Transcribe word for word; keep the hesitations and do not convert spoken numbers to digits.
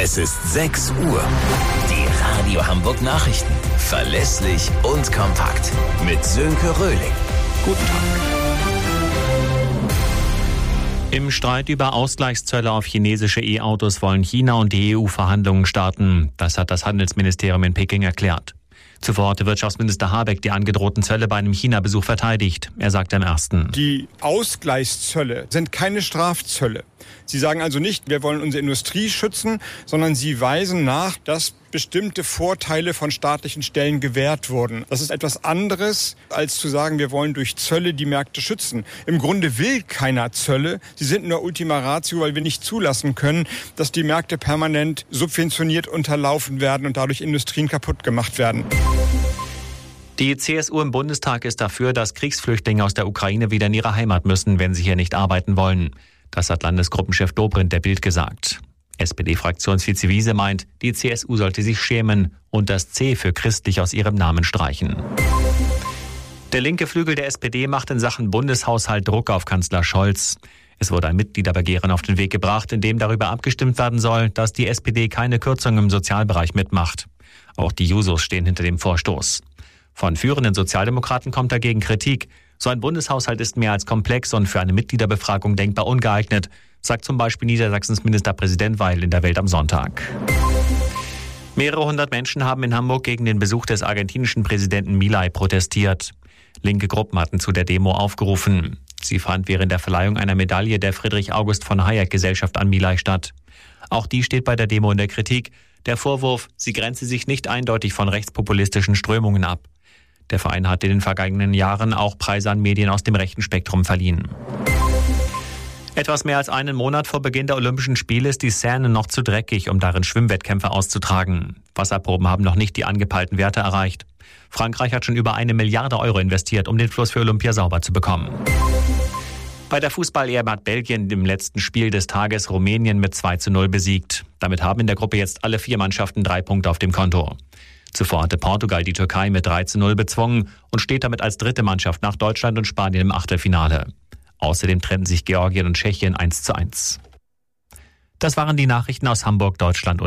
Es ist sechs Uhr. Die Radio Hamburg Nachrichten. Verlässlich und kompakt. Mit Sönke Röhling. Guten Tag. Im Streit über Ausgleichszölle auf chinesische E-Autos wollen China und die E U Verhandlungen starten. Das hat das Handelsministerium in Peking erklärt. Zuvor hatte Wirtschaftsminister Habeck die angedrohten Zölle bei einem China-Besuch verteidigt. Er sagte im ersten: Die Ausgleichszölle sind keine Strafzölle. Sie sagen also nicht, wir wollen unsere Industrie schützen, sondern sie weisen nach, dass bestimmte Vorteile von staatlichen Stellen gewährt wurden. Das ist etwas anderes, als zu sagen, wir wollen durch Zölle die Märkte schützen. Im Grunde will keiner Zölle. Sie sind nur Ultima Ratio, weil wir nicht zulassen können, dass die Märkte permanent subventioniert unterlaufen werden und dadurch Industrien kaputt gemacht werden. Die C S U im Bundestag ist dafür, dass Kriegsflüchtlinge aus der Ukraine wieder in ihre Heimat müssen, wenn sie hier nicht arbeiten wollen. Das hat Landesgruppenchef Dobrindt der Bild gesagt. S P D-Fraktionsvize Wiese meint, die C S U sollte sich schämen und das C für christlich aus ihrem Namen streichen. Der linke Flügel der S P D macht in Sachen Bundeshaushalt Druck auf Kanzler Scholz. Es wurde ein Mitgliederbegehren auf den Weg gebracht, in dem darüber abgestimmt werden soll, dass die S P D keine Kürzungen im Sozialbereich mitmacht. Auch die Jusos stehen hinter dem Vorstoß. Von führenden Sozialdemokraten kommt dagegen Kritik. So ein Bundeshaushalt ist mehr als komplex und für eine Mitgliederbefragung denkbar ungeeignet, sagt zum Beispiel Niedersachsens Ministerpräsident Weil in der Welt am Sonntag. Mehrere hundert Menschen haben in Hamburg gegen den Besuch des argentinischen Präsidenten Milei protestiert. Linke Gruppen hatten zu der Demo aufgerufen. Sie fand während der Verleihung einer Medaille der Friedrich August von Hayek Gesellschaft an Milei statt. Auch die steht bei der Demo in der Kritik. Der Vorwurf, sie grenze sich nicht eindeutig von rechtspopulistischen Strömungen ab. Der Verein hat in den vergangenen Jahren auch Preise an Medien aus dem rechten Spektrum verliehen. Etwas mehr als einen Monat vor Beginn der Olympischen Spiele ist die Seine noch zu dreckig, um darin Schwimmwettkämpfe auszutragen. Wasserproben haben noch nicht die angepeilten Werte erreicht. Frankreich hat schon über eine Milliarde Euro investiert, um den Fluss für Olympia sauber zu bekommen. Bei der Fußball-E M hat Belgien im letzten Spiel des Tages Rumänien mit zwei zu null besiegt. Damit haben in der Gruppe jetzt alle vier Mannschaften drei Punkte auf dem Konto. Zuvor hatte Portugal die Türkei mit drei zu null bezwungen und steht damit als dritte Mannschaft nach Deutschland und Spanien im Achtelfinale. Außerdem trennten sich Georgien und Tschechien eins zu eins. Das waren die Nachrichten aus Hamburg, Deutschland und